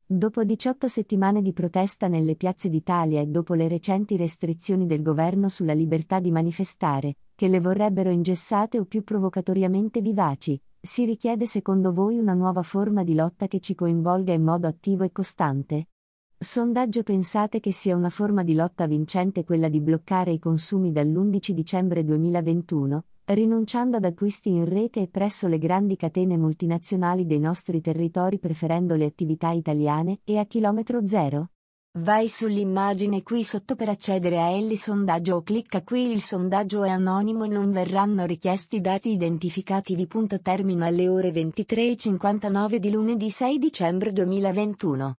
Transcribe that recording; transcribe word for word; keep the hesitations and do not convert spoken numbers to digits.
Dopo diciotto settimane di protesta nelle piazze d'Italia e dopo le recenti restrizioni del governo sulla libertà di manifestare, che le vorrebbero ingessate o più provocatoriamente vivaci, si richiede secondo voi una nuova forma di lotta che ci coinvolga in modo attivo e costante? Sondaggio. Pensate che sia una forma di lotta vincente quella di bloccare i consumi dall'undici dicembre duemilaventuno, rinunciando ad acquisti in rete e presso le grandi catene multinazionali dei nostri territori preferendo le attività italiane e a chilometro zero? Vai sull'immagine qui sotto per accedere a Elli Sondaggio o clicca qui. Il sondaggio è anonimo e non verranno richiesti dati identificativi. Termina alle ore ventitré e cinquantanove di lunedì sei dicembre duemilaventuno.